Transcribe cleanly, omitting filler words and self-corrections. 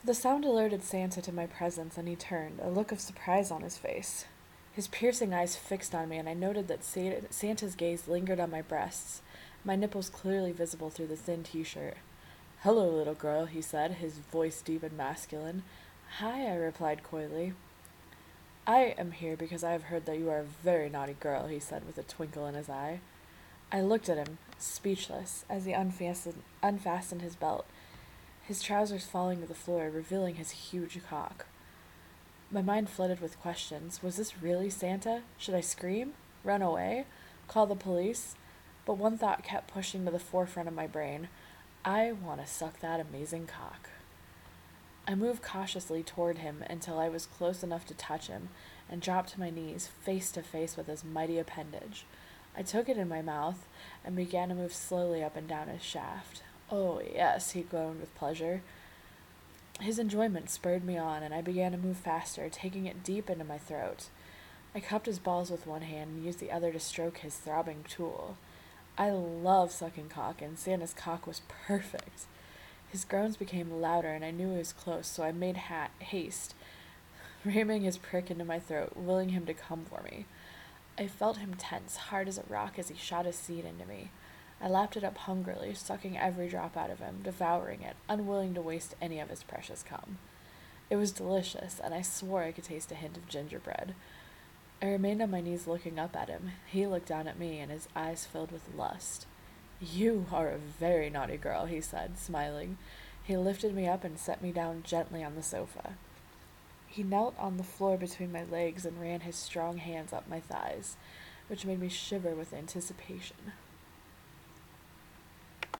The sound alerted Santa to my presence, and he turned, a look of surprise on his face. His piercing eyes fixed on me, and I noted that Santa's gaze lingered on my breasts, my nipples clearly visible through the thin t-shirt. "Hello, little girl," he said, his voice deep and masculine. "Hi," I replied coyly. "I am here because I have heard that you are a very naughty girl," he said with a twinkle in his eye. I looked at him, speechless, as he unfastened his belt, his trousers falling to the floor, revealing his huge cock. My mind flooded with questions. Was this really Santa? Should I scream? Run away? Call the police? But one thought kept pushing to the forefront of my brain. I want to suck that amazing cock. I moved cautiously toward him until I was close enough to touch him, and dropped to my knees, face to face with his mighty appendage. I took it in my mouth, and began to move slowly up and down his shaft. "Oh, yes," he groaned with pleasure. His enjoyment spurred me on, and I began to move faster, taking it deep into my throat. I cupped his balls with one hand and used the other to stroke his throbbing tool. I love sucking cock, and Santa's cock was perfect. His groans became louder, and I knew he was close, so I made haste, ramming his prick into my throat, willing him to come for me. I felt him tense, hard as a rock, as he shot his seed into me. I lapped it up hungrily, sucking every drop out of him, devouring it, unwilling to waste any of his precious cum. It was delicious, and I swore I could taste a hint of gingerbread. I remained on my knees looking up at him. He looked down at me, and his eyes filled with lust. "You are a very naughty girl," he said, smiling. He lifted me up and set me down gently on the sofa. He knelt on the floor between my legs and ran his strong hands up my thighs, which made me shiver with anticipation.